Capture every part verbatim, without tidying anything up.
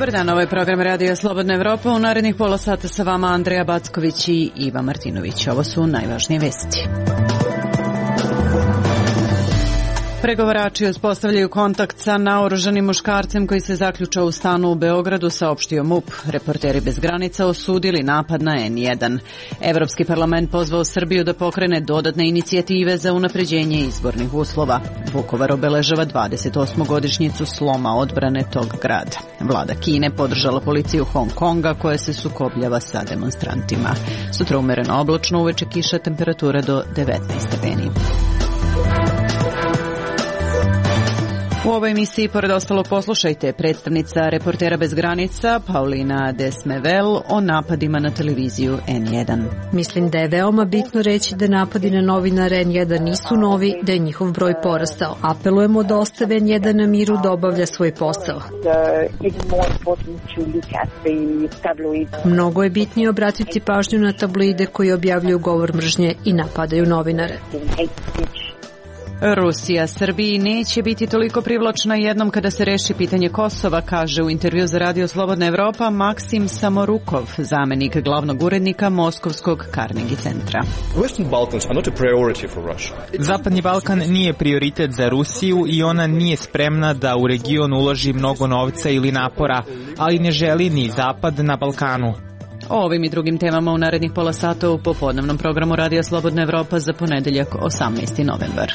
Dobar dan, ovo je program Radio Slobodna Evropa. U narednih pola sata sa vama Andreja Backović i Iva Martinović. Ovo su najvažnije vesti. Pregovarači uspostavljaju kontakt sa naoružanim muškarcem koji se zaključao u stanu u Beogradu, saopštio MUP. Reporteri bez granica osudili napad na en jedan. Evropski parlament pozvao Srbiju da pokrene dodatne inicijative za unapređenje izbornih uslova. Vukovar obeležava dvadeset osmu godišnjicu sloma odbrane tog grada. Vlada Kine podržala policiju Hong Konga koja se sukobljava sa demonstrantima. Sutra umereno oblačno, uveče kiša, temperatura do devetnaest stepeni. U ovoj emisiji, pored ostalo, poslušajte predstavnica Reportera bez granica Paulina Desmevel o napadima na televiziju en jedan. Mislim da je veoma bitno reći da napadi na novinare en jedan nisu novi, da je njihov broj porastao. Apelujemo da ostave en jedan na miru da obavlja svoj posao. Mnogo je bitnije obratiti pažnju na tabloide koji objavljuju govor mržnje i napadaju novinare. Rusija Srbiji neće biti toliko privlačna jednom kada se reši pitanje Kosova, kaže u intervju za Radio Slobodna Evropa Maksim Samorukov, zamenik glavnog urednika Moskovskog Carnegie centra. Zapadni Balkan nije prioritet za Rusiju i ona nije spremna da u region uloži mnogo novca ili napora, ali ne želi ni Zapad na Balkanu. O ovim i drugim temama u narednih pola sata u popodnevnom programu Radija Slobodna Evropa za ponedeljak osamnaesti novembar.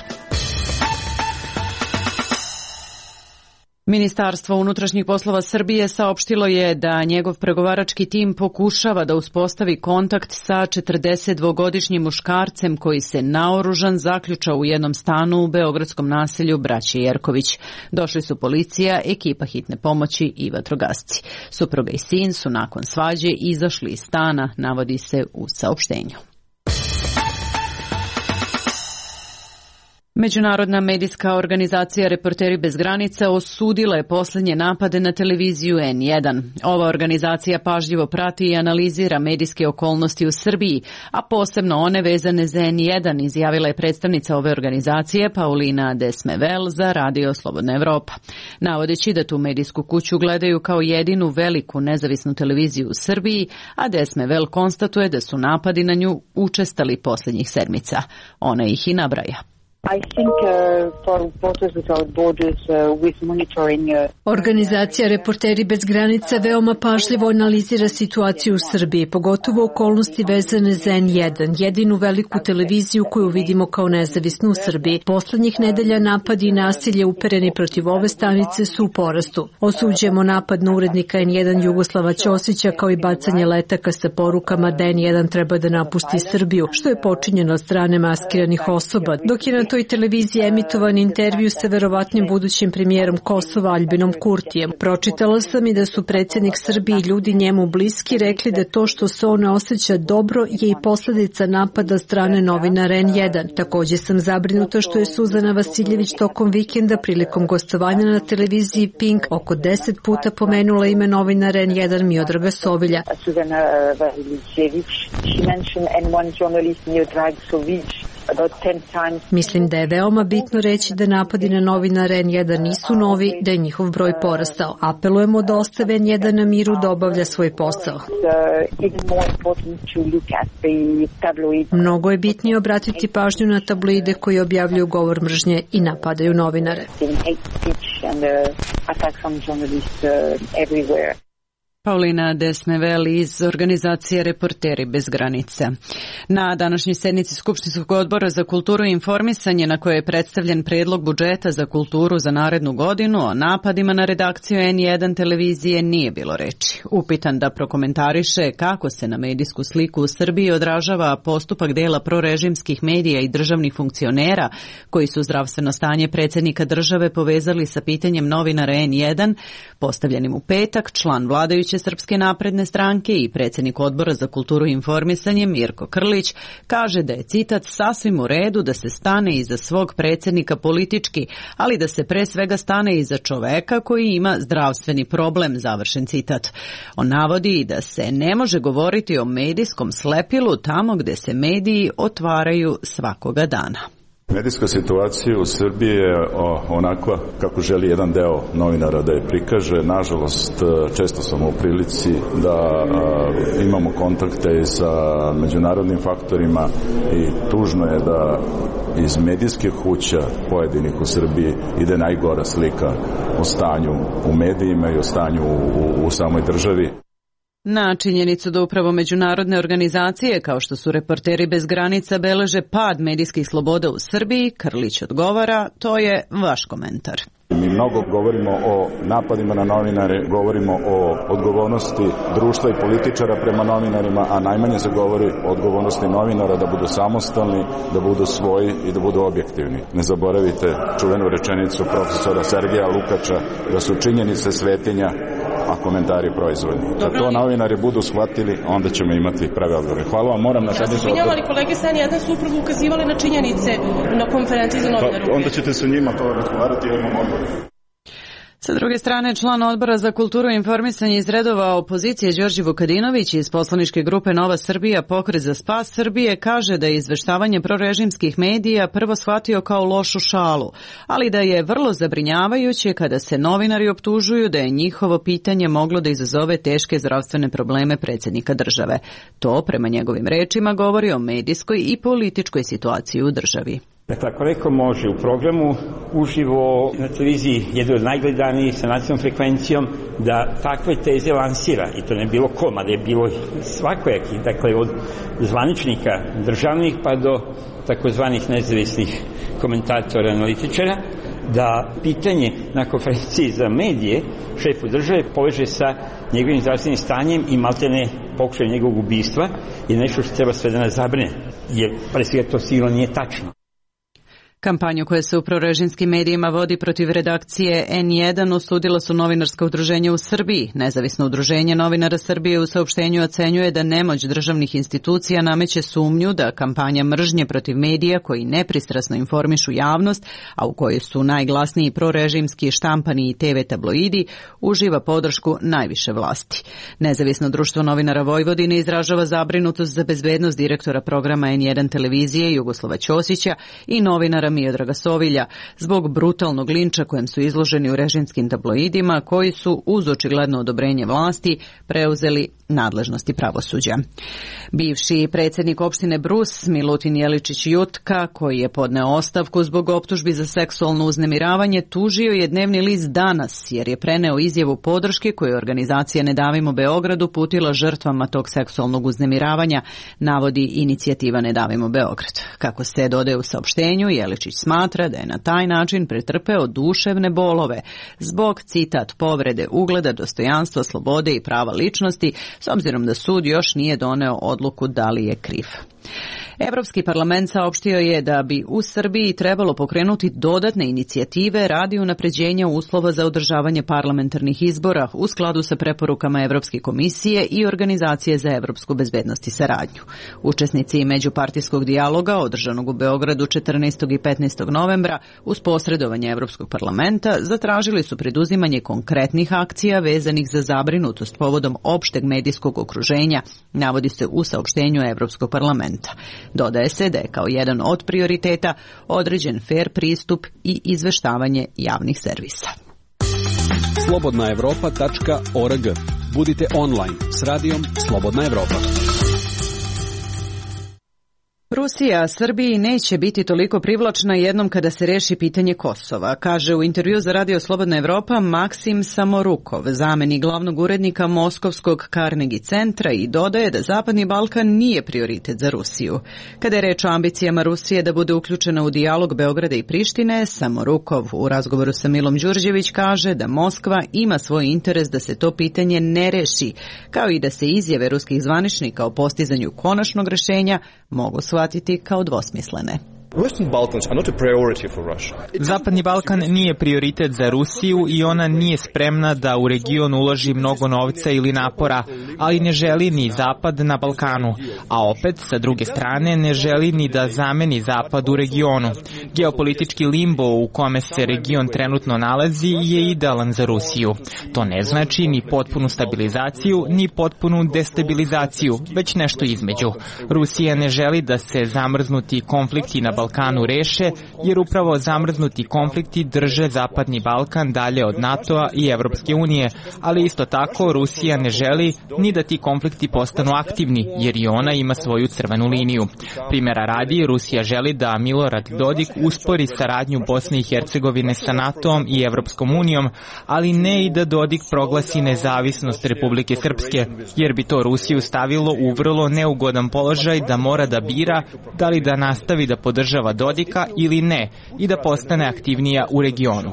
Ministarstvo unutrašnjih poslova Srbije saopštilo je da njegov pregovarački tim pokušava da uspostavi kontakt sa četrdesetdvogodišnjim muškarcem koji se naoružan zaključao u jednom stanu u beogradskom naselju Braće Jerković. Došli su policija, ekipa hitne pomoći i vatrogasci. Supruga i sin su nakon svađe izašli iz stana, navodi se u saopštenju. Međunarodna medijska organizacija Reporteri bez granica osudila je poslednje napade na televiziju en jedan. Ova organizacija pažljivo prati i analizira medijske okolnosti u Srbiji, a posebno one vezane za en jedan, izjavila je predstavnica ove organizacije Paulina Desmevel za Radio Slobodna Evropa. Navodeći da tu medijsku kuću gledaju kao jedinu veliku nezavisnu televiziju u Srbiji, a Desmevel konstatuje da su napadi na nju učestali poslednjih sedmica. Ona ih i nabraja. I think uh, for Reporters Without Borders uh, with monitoring uh, Organizacija Reporteri bez granica veoma pažljivo analizira situaciju u Srbiji, pogotovo okolnosti vezane za en jedan, jedinu veliku televiziju koju vidimo kao nezavisnu u Srbiji. Poslednjih nedelja napadi i nasilje upereni protiv ove stanice su u porastu. Osuđujemo napad na urednika en jedan Jugoslava Ćosića kao i bacanje letaka sa porukama da en jedan treba da napusti Srbiju, što je počinjeno od strane maskiranih osoba, dok je na toj televiziji emitovan intervju sa verovatnim budućim premijerom Kosova Aljbinom Kurtijem. Pročitala sam i da su predsjednik Srbije i ljudi njemu bliski rekli da to što se on ne osjeća dobro je i posledica napada strane novinara en jedan. Takođe sam zabrinuta što je Suzana Vasiljević tokom vikenda prilikom gostovanja na televiziji Pink oko deset puta pomenula ime novinara en jedan Miodraga Sovilja. Suzana Vasiljević, she mentioned en jedan journalist Miodrag Sovilj. Mislim da je veoma bitno reći da napadi na novinare en jedan nisu novi, da je njihov broj porastao. Apelujemo da ostave en jedan na miru da obavlja svoj posao. Mnogo je bitnije obratiti pažnju na tabloide koji objavljuju govor mržnje i napadaju novinare. Paulina Desmevel iz organizacije Reporteri bez granica. Na današnjoj sednici Skupštinskog odbora za kulturu i informisanje, na kojoj je predstavljen predlog budžeta za kulturu za narednu godinu, o napadima na redakciju en jedan televizije nije bilo reči. Upitan da prokomentariše kako se na medijsku sliku u Srbiji odražava postupak dela prorežimskih medija i državnih funkcionera koji su zdravstveno stanje predsjednika države povezali sa pitanjem novinara en jedan, postavljenim u petak, član vladajuće Srpske napredne stranke i predsjednik odbora za kulturu i informisanje Mirko Krlić kaže da je citat sasvim u redu da se stane iza svog predsjednika politički, ali da se pre svega stane iza čoveka koji ima zdravstveni problem, završen citat. On navodi da se ne može govoriti o medijskom slepilu tamo gde se mediji otvaraju svakoga dana. Medijska situacija u Srbiji je onakva kako želi jedan deo novinara da je prikaže. Nažalost, često sam u prilici da imamo kontakte i sa međunarodnim faktorima i tužno je da iz medijskih kuća pojedinih u Srbiji ide najgora slika o stanju u medijima i o stanju u, u samoj državi. Na činjenicu da upravo međunarodne organizacije kao što su Reporteri bez granica beleže pad medijskih sloboda u Srbiji, Krlić odgovara, to je vaš komentar. Mi mnogo govorimo o napadima na novinare, govorimo o odgovornosti društva i političara prema novinarima, a najmanje se govori o odgovornosti novinara da budu samostalni, da budu svoji i da budu objektivni. Ne zaboravite čuvenu rečenicu profesora Sergeja Lukača da su činjenice svetinja, a komentari proizvodni. Kad to novinari budu shvatili, onda ćemo imati prave odgovore. Hvala vam, moram na sednicu... Ja sam kolege sa N jedan su upravo ukazivali na činjenice na konferenciji za novinare. Pa, onda ćete sa njima to razgovarati i imamo odgovor. Sa druge strane, član Odbora za kulturu i informisanje iz redova opozicije Đorđe Vukadinović iz poslaničke grupe Nova Srbija Pokret za spas Srbije kaže da je izveštavanje prorežimskih medija prvo shvatio kao lošu šalu, ali da je vrlo zabrinjavajuće kada se novinari optužuju da je njihovo pitanje moglo da izazove teške zdravstvene probleme predsjednika države. To, prema njegovim rečima, govori o medijskoj i političkoj situaciji u državi. Dakle, ako neko može u programu uživo na televiziji jedan od najgledanijih sa nacionalnom frekvencijom da takve teze lansira, i to ne bilo ko, mada je bilo svakojakih, dakle od zvaničnika državnih pa do takozvanih nezavisnih komentatora, analitičara, da pitanje na konferenciji za medije šefu države poveže sa njegovim zdravstvenim stanjem i maltene pokušaj njegovog ubistva je nešto što treba sve da nas zabrine, jer pre svega to sigurno nije tačno. Kampanju koja se u prorežimskim medijima vodi protiv redakcije N jedan osudila su novinarska udruženja u Srbiji. Nezavisno udruženje novinara Srbije u saopštenju ocenjuje da nemoć državnih institucija nameće sumnju da kampanja mržnje protiv medija koji nepristrasno informišu javnost, a u kojoj su najglasniji prorežimski štampani i te ve tabloidi, uživa podršku najviše vlasti. Nezavisno društvo novinara Vojvodine izražava zabrinutost za bezbednost direktora programa N jedan televizije Jugoslava Ćosića i novinara Miodraga Sovilja zbog brutalnog linča kojem su izloženi u režimskim tabloidima koji su uz očigledno odobrenje vlasti preuzeli nadležnosti pravosuđa. Bivši predsjednik opštine Brus Milutin Jeličić Jutka, koji je podneo ostavku zbog optužbi za seksualno uznemiravanje, tužio je dnevni list Danas jer je preneo izjavu podrške koju je organizacija Ne davimo Beograd uputila žrtvama tog seksualnog uznemiravanja, navodi inicijativa Ne davimo Beograd. Kako se dodaje u saopštenju, Jeličić smatra da je na taj način pretrpeo duševne bolove zbog, citat, povrede ugleda, dostojanstva, slobode i prava ličnosti, s obzirom da sud još nije doneo odluku da li je kriv. Evropski parlament saopštio je da bi u Srbiji trebalo pokrenuti dodatne inicijative radi unapređenja uslova za održavanje parlamentarnih izbora u skladu sa preporukama Evropske komisije i Organizacije za evropsku bezbednost i saradnju. Učesnici međupartijskog dijaloga održanog u Beogradu četrnaestog i petnaestog novembra uz posredovanje Evropskog parlamenta zatražili su preduzimanje konkretnih akcija vezanih za zabrinutost povodom opšteg medijskog okruženja, navodi se u saopštenju Evropskog parlamenta. Dodaje se da je kao jedan od prioriteta određen fer pristup i izveštavanje javnih servisa. slobodna evropa tačka org. Budite online s radijom Slobodna Evropa. Rusija Srbiji neće biti toliko privlačna jednom kada se reši pitanje Kosova, kaže u intervju za Radio Slobodna Evropa Maksim Samorukov, zamenik glavnog urednika Moskovskog Carnegie centra, i dodaje da Zapadni Balkan nije prioritet za Rusiju. Kada je reč o ambicijama Rusije da bude uključena u dijalog Beograda i Prištine, Samorukov u razgovoru sa Milom Đurđević kaže da Moskva ima svoj interes da se to pitanje ne reši, kao i da se izjave ruskih zvaničnika o postizanju konačnog rešenja mogu shvatiti kao dvosmislene. Zapadni Balkan nije prioritet za Rusiju i ona nije spremna da u region uloži mnogo novca ili napora, ali ne želi ni Zapad na Balkanu, a opet, sa druge strane, ne želi ni da zameni Zapad u regionu. Geopolitički limbo u kome se region trenutno nalazi je idealan za Rusiju. To ne znači ni potpunu stabilizaciju, ni potpunu destabilizaciju, već nešto između. Rusija ne želi da se zamrznuti konflikti na Balkanu reše, jer upravo zamrznuti konflikti drže Zapadni Balkan dalje od NATO-a i Evropske unije, ali isto tako Rusija ne želi ni da ti konflikti postanu aktivni, jer i ona ima svoju crvenu liniju. Primjera radi, Rusija želi da Milorad Dodik uspori saradnju Bosne i Hercegovine sa NATO-om i Evropskom unijom, ali ne i da Dodik proglasi nezavisnost Republike Srpske, jer bi to Rusiju stavilo u vrlo neugodan položaj da mora da bira da li da nastavi da podržava Dodika ili ne i da postane aktivnija u regionu.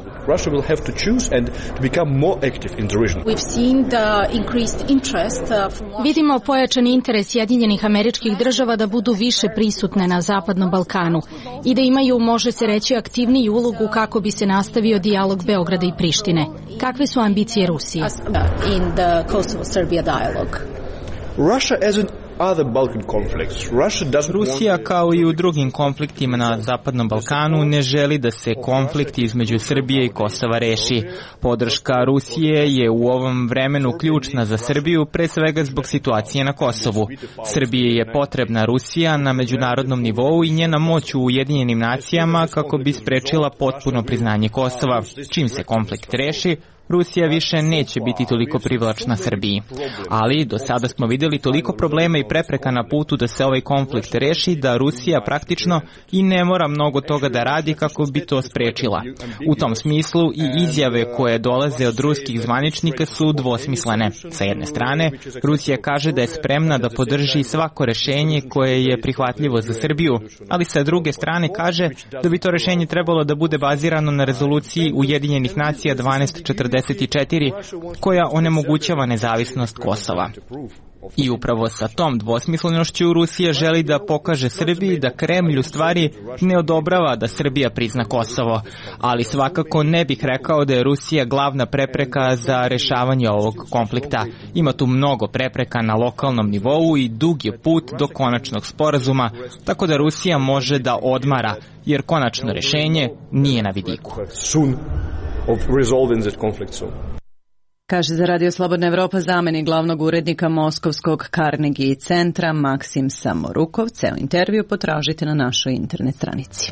Vidimo pojačan interes Sjedinjenih Američkih Država da budu više prisutne na Zapadnom Balkanu i da imaju, može se reći, aktivniju ulogu kako bi se nastavio dijalog Beograda i Prištine. Kakve su ambicije Rusije? In the Kosovo-Serbia dialogue. Russia as in other Balkan conflicts. Rusija, kao i u drugim konfliktima na Zapadnom Balkanu, ne želi da se konflikt između Srbije i Kosova reši. Podrška Rusije je u ovom vremenu ključna za Srbiju, pre svega zbog situacije na Kosovu. Srbiji je potrebna Rusija na međunarodnom nivou i njena moć u Ujedinjenim nacijama kako bi sprečila potpuno priznanje Kosova. Čim se konflikt reši, Rusija više neće biti toliko privlačna Srbiji. Ali do sada smo vidjeli toliko problema i prepreka na putu da se ovaj konflikt reši da Rusija praktično i ne mora mnogo toga da radi kako bi to sprečila. U tom smislu i izjave koje dolaze od ruskih zvaničnika su dvosmislene. Sa jedne strane, Rusija kaže da je spremna da podrži svako rešenje koje je prihvatljivo za Srbiju, ali sa druge strane kaže da bi to rešenje trebalo da bude bazirano na rezoluciji Ujedinjenih nacija dvanaest četrdeset četiri, koja onemogućava nezavisnost Kosova. I upravo sa tom dvosmislenošću Rusija želi da pokaže Srbiji da Kremlj u stvari ne odobrava da Srbija prizna Kosovo, ali svakako ne bih rekao da je Rusija glavna prepreka za rešavanje ovog konflikta. Ima tu mnogo prepreka na lokalnom nivou i dug je put do konačnog sporazuma, tako da Rusija može da odmara, jer konačno rešenje nije na vidiku. Of resolving that conflict soon. Kaže za Radio Slobodna Evropa zamenik glavnog urednika Moskovskog Carnegie centra Maksim Samorukov. Ceo intervju potražite na našoj internet stranici.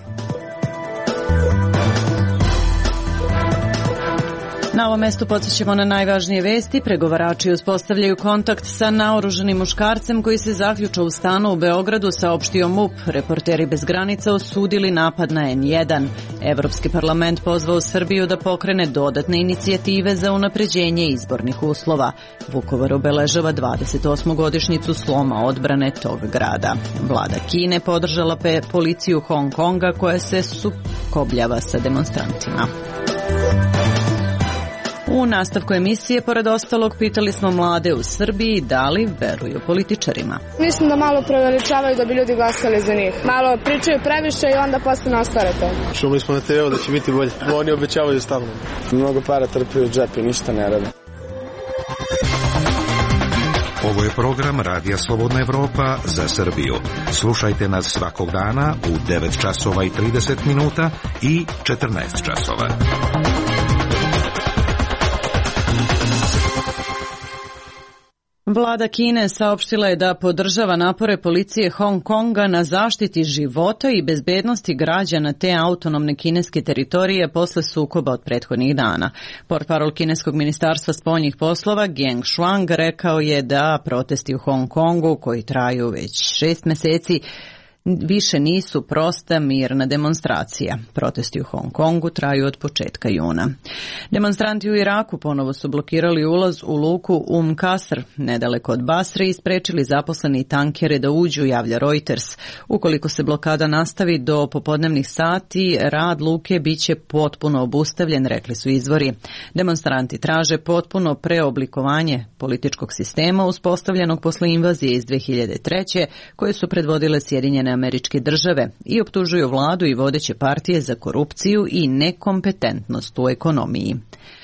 Na ovom mestu podsjećamo na najvažnije vesti. Pregovarači uspostavljaju kontakt sa naoružanim muškarcem koji se zaključao u stanu u Beogradu, saopštio MUP. Reporteri bez granica osudili napad na en jedan. Evropski parlament pozvao Srbiju da pokrene dodatne inicijative za unapređenje izbornih uslova. Vukovar obeležava dvadeset osmu godišnjicu sloma odbrane tog grada. Vlada Kine podržala pe policiju Hong Konga koja se sukobljava sa demonstrantima. U nastavku emisije, pored ostalog, pitali smo mlade u Srbiji da li veruju političarima. Mislim da malo preveličavaju da bi ljudi glasali za njih. Malo pričaju previše i onda postane ostvare to. Čuli smo na te evo da će biti bolje. Oni obećavaju stalno. Mnogo para trpiju džep i ništa ne rade. Ovo je program Radija Slobodna Evropa za Srbiju. Slušajte nas svakog dana u devet časova i trideset minuta i četrnaest časova. Vlada Kine saopštila je da podržava napore policije Hong Konga na zaštiti života i bezbednosti građana te autonomne kineske teritorije posle sukoba od prethodnih dana. Portparol kineskog ministarstva spoljnih poslova Geng Shuang rekao je da protesti u Hong Kongu, koji traju već šest meseci, više nisu prosta mirna demonstracija. Protesti u Hong Kongu traju od početka juna. Demonstranti u Iraku ponovo su blokirali ulaz u luku Um Qasr, nedaleko od Basre, i sprečili zaposleni tankere da uđu, javlja Reuters. Ukoliko se blokada nastavi do popodnevnih sati, rad luke biće potpuno obustavljen, rekli su izvori. Demonstranti traže potpuno preoblikovanje političkog sistema uspostavljenog posle invazije iz dve hiljade treće. koje su predvodile Sjedinjene Američke Države i optužuju vladu i vodeće partije za korupciju i nekompetentnost u ekonomiji.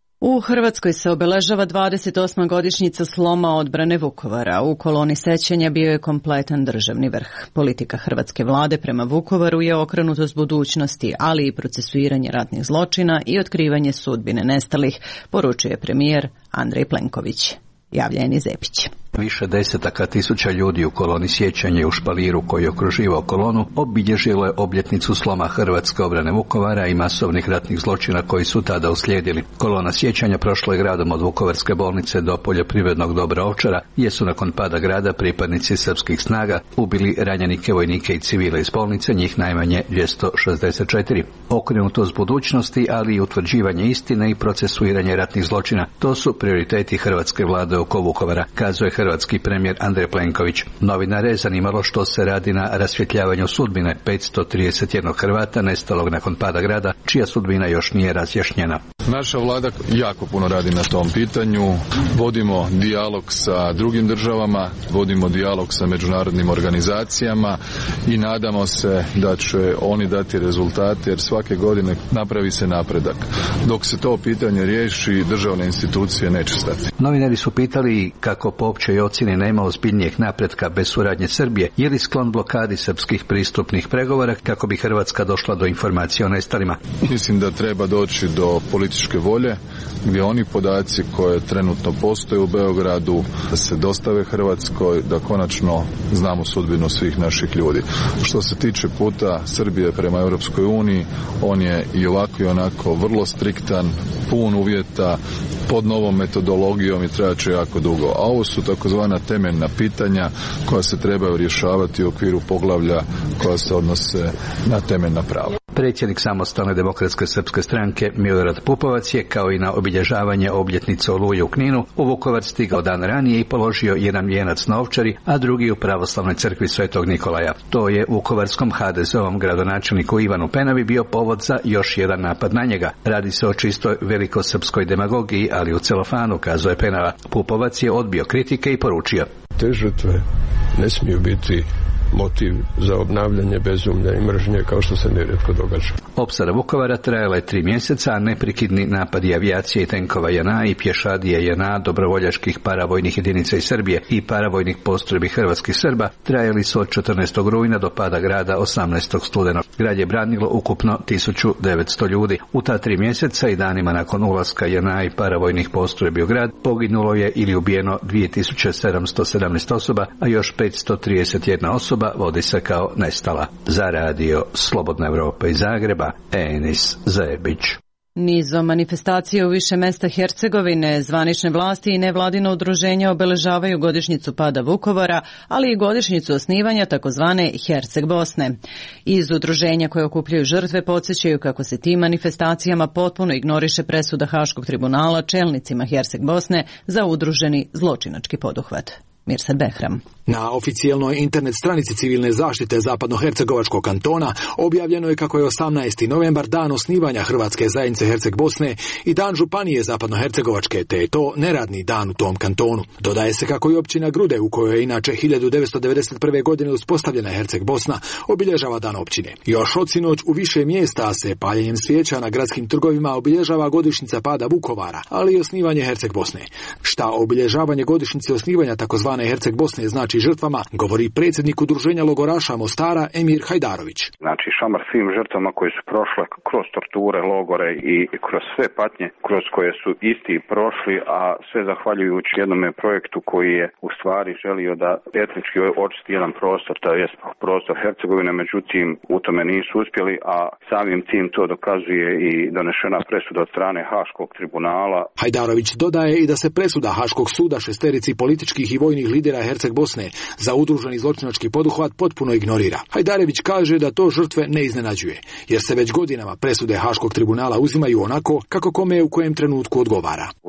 U Hrvatskoj se obeležava dvadeset osma godišnjica sloma odbrane Vukovara. U koloni sećanja bio je kompletan državni vrh. Politika hrvatske vlade prema Vukovaru je okrenutost budućnosti, ali i procesuiranje ratnih zločina i otkrivanje sudbine nestalih, poručuje premijer Andrej Plenković. Javlja Eni Zepić. Više desetaka tisuća ljudi u koloni sjećanja u špaliru koji je okruživao kolonu obilježilo je obljetnicu sloma hrvatske obrane Vukovara i masovnih ratnih zločina koji su tada uslijedili. Kolona sjećanja prošla je gradom od Vukovarske bolnice do poljoprivrednog dobra Ovčara, gdje su nakon pada grada pripadnici srpskih snaga ubili ranjenike, vojnike i civile iz bolnice, njih najmanje dvjesto šezdeset četiri. Okrenutost budućnosti, ali i utvrđivanje istine i procesuiranje ratnih zločina, to su prioriteti hrvatske vlade oko Vukovara, kazuje hrvatski premijer Andrej Plenković. Novinare je zanimalo što se radi na rasvjetljavanju sudbine petsto trideset jedan Hrvata nestalog nakon pada grada, čija sudbina još nije razjašnjena. Naša vlada jako puno radi na tom pitanju. Vodimo dijalog sa drugim državama, vodimo dijalog sa međunarodnim organizacijama i nadamo se da će oni dati rezultate, jer svake godine napravi se napredak. Dok se to pitanje riješi, državne institucije neće stati. Novinari su pitali kako po općoj ocjeni nema ozbiljnijeg napretka bez suradnje Srbije, je li sklon blokadi srpskih pristupnih pregovora kako bi Hrvatska došla do informacija o nestalima. Mislim da treba doći do političke volje, gdje oni podaci koje trenutno postoje u Beogradu da se dostave Hrvatskoj, da konačno znamo sudbinu svih naših ljudi. Što se tiče puta Srbije prema Europskoj uniji, on je i ovako i onako vrlo striktan, pun uvjeta, pod novom metodologijom i trajat će jako dugo. A ovo su takozvana temeljna pitanja koja se trebaju rješavati u okviru poglavlja koja se odnose na temeljna prava. Predsjednik Samostalne demokratske srpske stranke Milorad Pupovac je, kao i na obilježavanje obljetnice Oluje u Kninu, u Vukovar stigao dan ranije i položio jedan vijenac na Ovčari, a drugi u pravoslavnoj crkvi Svetog Nikolaja. To je vukovarskom ha de ze ovom gradonačelniku Ivanu Penavi bio povod za još jedan napad na njega. Radi se o čistoj velikosrpskoj demagogiji, ali u celofanu, kazuje Penava. Pupovac je odbio kritike i poručio: te žrtve ne smiju biti motiv za obnavljanje bezumlja i mržnje, kao što se nerijetko događa. Opsada Vukovara trajala je tri mjeseca, a neprekidni napadi avijacije i tenkova je en a i pješadije je en a, dobrovoljačkih paravojnih jedinica iz Srbije i paravojnih postrojbi hrvatskih Srba trajali su od četrnaestog rujna do pada grada osamnaestog studenog. Grad je branilo ukupno tisuću devetsto ljudi. U ta tri mjeseca i danima nakon ulaska en a i paravojnih postrojbi u grad poginulo je ili ubijeno dvije tisuće sedamsto sedamnaest osoba, a još petsto trideset jedna osoba vodi se kao nestala. Za radio Slobodna Evropa iz Zagreba, Enis Zebić. Nizom manifestacije u više mesta Hercegovine, zvanične vlasti i nevladino udruženja obeležavaju godišnjicu pada Vukovara, ali i godišnjicu osnivanja takozvane Herceg Bosne. Iz udruženja koje okupljaju žrtve podsjećaju kako se tim manifestacijama potpuno ignoriše presuda Haškog tribunala čelnicima Herceg Bosne za udruženi zločinački poduhvat. Mirsad Behram. Na oficijelnoj internet stranici civilne zaštite Zapadnohercegovačkog kantona objavljeno je kako je osamnaesti novembar dan osnivanja Hrvatske zajednice Herceg Bosne i dan županije Zapadnohercegovačke, te je to neradni dan u tom kantonu. Dodaje se kako i općina Grude, u kojoj je inače hiljadu devetsto devedeset prve. godine uspostavljena Herceg Bosna, obilježava dan općine. Još od sinoć u više mjesta se paljenjem svijeća na gradskim trgovima obilježava godišnjica pada Vukovara, ali i osnivanje Herceg Bosne. Šta obilježavanje godišnjice osnivanja takozvane Herceg Bosne znači žrtvama, govori predsjednik udruženja logoraša Mostara Emir Hajdarović. Znači šamar svim žrtvama koje su prošle kroz torture, logore i kroz sve patnje kroz koje su isti prošli, a sve zahvaljujući jednome projektu koji je u stvari želio da etnički očisti jedan prostor, to je prostor Hercegovine, međutim u tome nisu uspjeli, a samim tim to dokazuje i donešena presuda od strane Haškog tribunala. Hajdarović dodaje i da se presuda Haškog suda šesterici političkih i vojnih lidera Herceg Bosne za udruženi zločinački poduhvat potpuno ignorira. Hajdarević kaže da to žrtve ne iznenađuje, jer se već godinama presude Haškog tribunala uzimaju onako kako kome u kojem trenutku odgovara. U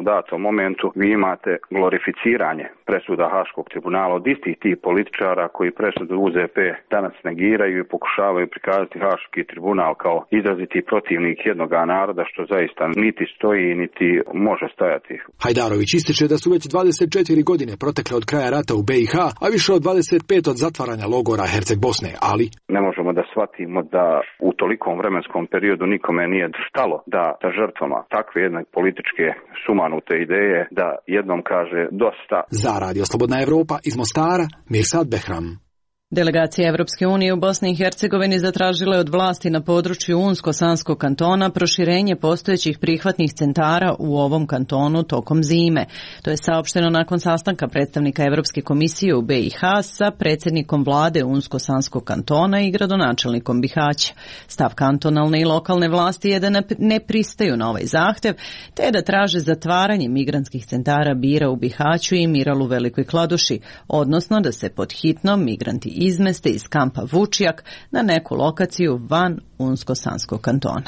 u datom momentu vi imate glorificiranje presuda Haškog tribunala od istih tih političara koji presudu U Z P danas negiraju i pokušavaju prikazati Haški tribunal kao izraziti protivnik jednoga naroda, što zaista niti stoji, niti može stajati. Hajdarović ističe da su već dvadeset četiri godine protekle od kraja rata u B i H, a više od dvadeset pet od zatvaranja logora Herceg Bosne, ali ne možemo da shvatimo da u tolikom vremenskom periodu nikome nije stalo da sa žrtvama takve jedne političke sumanute ideje da jednom kaže dosta. Za Radio Slobodna Evropa iz Mostara, Mirsad Behram. Delegacija Evropske unije u Bosni i Hercegovini zatražila je od vlasti na području Unsko-Sanskog kantona proširenje postojećih prihvatnih centara u ovom kantonu tokom zime. To je saopšteno nakon sastanka predstavnika Evropske komisije u B i H sa predsjednikom vlade Unsko-Sanskog kantona i gradonačelnikom Bihaća. Stav kantonalne i lokalne vlasti je da ne pristaju na ovaj zahtev, te da traže zatvaranje migrantskih centara Bira u Bihaću i Miral u Velikoj Kladuši, odnosno da se pod hitno migranti izmeste iz kampa Vučijak na neku lokaciju van Unsko-Sanskog kantona.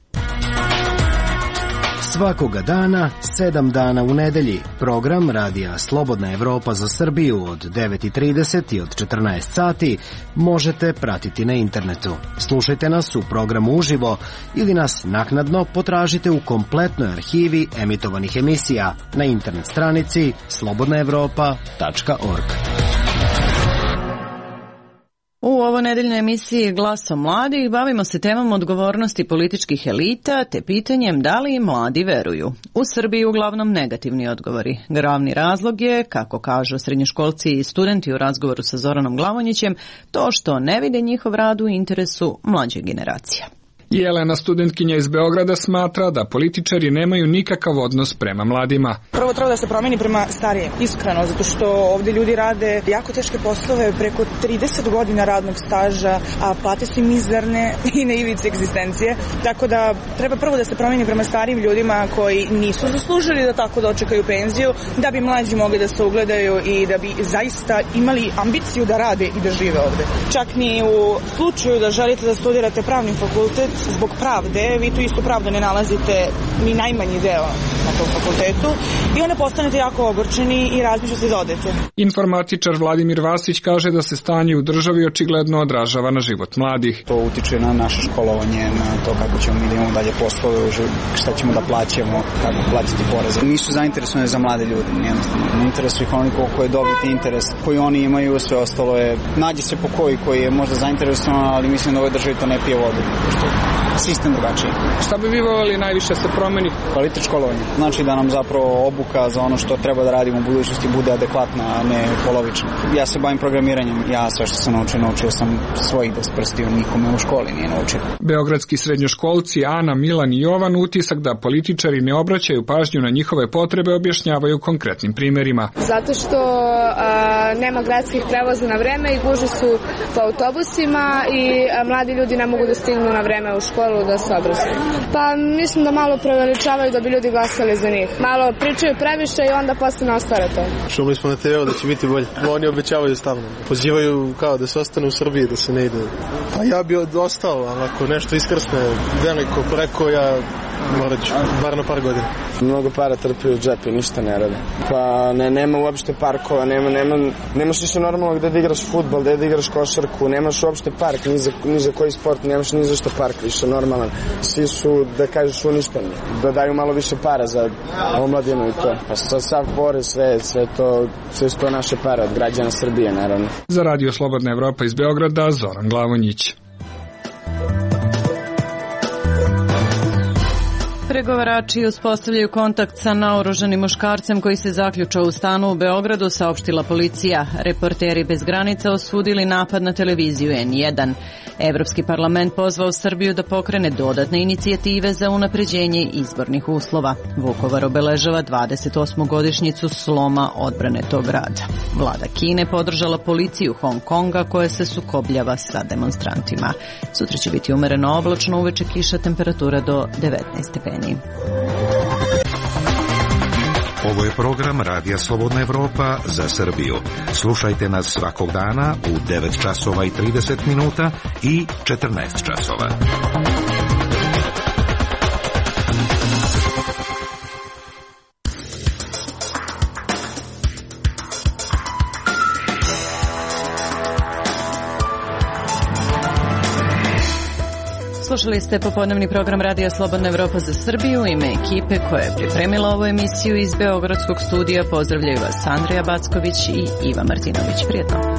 Svakoga dana, sedam dana u nedelji, program Radija Slobodna Evropa za Srbiju od devet i trideset i od četrnaest sati možete pratiti na internetu. Slušajte nas u programu uživo ili nas naknadno potražite u kompletnoj arhivi emitovanih emisija na internet stranici slobodna evropa tačka org. U ovo nedeljnoj emisiji Glasom mladih bavimo se temom odgovornosti političkih elita te pitanjem da li mladi veruju. U Srbiji uglavnom negativni odgovori. Glavni razlog je, kako kažu srednjoškolci i studenti u razgovoru sa Zoranom Glavonjićem, to što ne vide njihov rad u interesu mlađe generacije. Jelena, studentkinja iz Beograda, smatra da političari nemaju nikakav odnos prema mladima. Prvo treba da se promeni prema starijim, iskreno, zato što ovdje ljudi rade jako teške poslove, preko trideset godina radnog staža, a plate su im mizerne i na ivici egzistencije. Tako da treba prvo da se promeni prema starijim ljudima koji nisu zaslužili da tako dočekaju penziju, da bi mlađi mogli da se ugledaju i da bi zaista imali ambiciju da rade i da žive ovdje. Čak ni u slučaju da želite da studirate pravni fakultet, zbog pravde, vi tu istu pravdu ne nalazite ni najmanji deo na tom fakultetu i onda postanete jako ogorčeni i razmišljate da odete. Informatičar Vladimir Vasić kaže da se stanje u državi očigledno odražava na život mladih. To utiče na naše školovanje, na to kako ćemo mi da imamo dalje poslove, šta ćemo da plaćamo, kako platiti poreze. Nisu zainteresovani za mlade ljude, jednostavno. Ne interesuje ih onoliko koji je dobiti interes koji oni imaju, sve ostalo je, nađe se po koji koji je možda zainteresovan, ali mislim da ovoj državi to ne pije vodu. Sistem drugačiji. Šta bi vi voljeli najviše se promeni? Kvalitet školovanja. Znači da nam zapravo obuka za ono što treba da radimo u budućnosti bude adekvatna, a ne polovična. Ja se bavim programiranjem. Ja sve što sam naučio, naučio sam svojih deset prstiju, nikome u školi nije naučio. Beogradski srednjoškolci Ana, Milan i Jovan utisak da političari ne obraćaju pažnju na njihove potrebe objašnjavaju konkretnim primjerima. Zato što a, nema gradskih prevoza na vreme i gužve su po autobusima i a, mladi ljudi ne mogu da stignu na vreme u školu da se obrazuju. Pa mislim da malo preveličavaju da bi ljudi glasali za njih. Malo pričaju previše i onda posle ne ostvare to. Čuli smo na te ve u da će biti bolje. Oni obećavaju stalno. Pozivaju kao da se ostane u Srbiji, da se ne ide. Pa ja bi ostao, ali ako nešto iskrsne veliko preko, ja morat ću, bar na par godina. Mnogo para trpi u džepi, ništa ne rade. Pa ne, nema uopšte parkova, nema, nema, nemaš više normalno gde da igraš fudbal, gde da igraš košarku, nemaš uopšte park, ni za, ni za koji sport, nemaš ni za što park više normalan. Svi su, da kažeš, uništeni, da daju malo više para za omladinu i to. Pa sad sav porez, sve, sve to, sve su to naše pare od građana Srbije, naravno. Za Radio Slobodna Evropa iz Beograda, Zoran Glavonjić. Pregovarači uspostavljaju kontakt sa naoružanim muškarcem koji se zaključao u stanu u Beogradu, saopštila policija. Reporteri bez granica osudili napad na televiziju en jedan. Evropski parlament pozvao Srbiju da pokrene dodatne inicijative za unapređenje izbornih uslova. Vukovar obeležava dvadeset osmu godišnjicu sloma odbrane tog grada. Vlada Kine podržala policiju Hong Konga koja se sukobljava sa demonstrantima. Sutra će biti umereno oblačno, uveče kiša, temperatura do devetnaest stepeni. Ovo je program Radija Slobodna Evropa za Srbiju. Slušajte nas svakog dana u devet časova i trideset minuta i četrnaest časova. Slušali ste popodnevni program Radija Slobodna Evropa za Srbiju. U ime ekipe koja je pripremila ovu emisiju iz Beogradskog studija pozdravljaju vas Andrija Backović i Iva Martinović. Prijetno.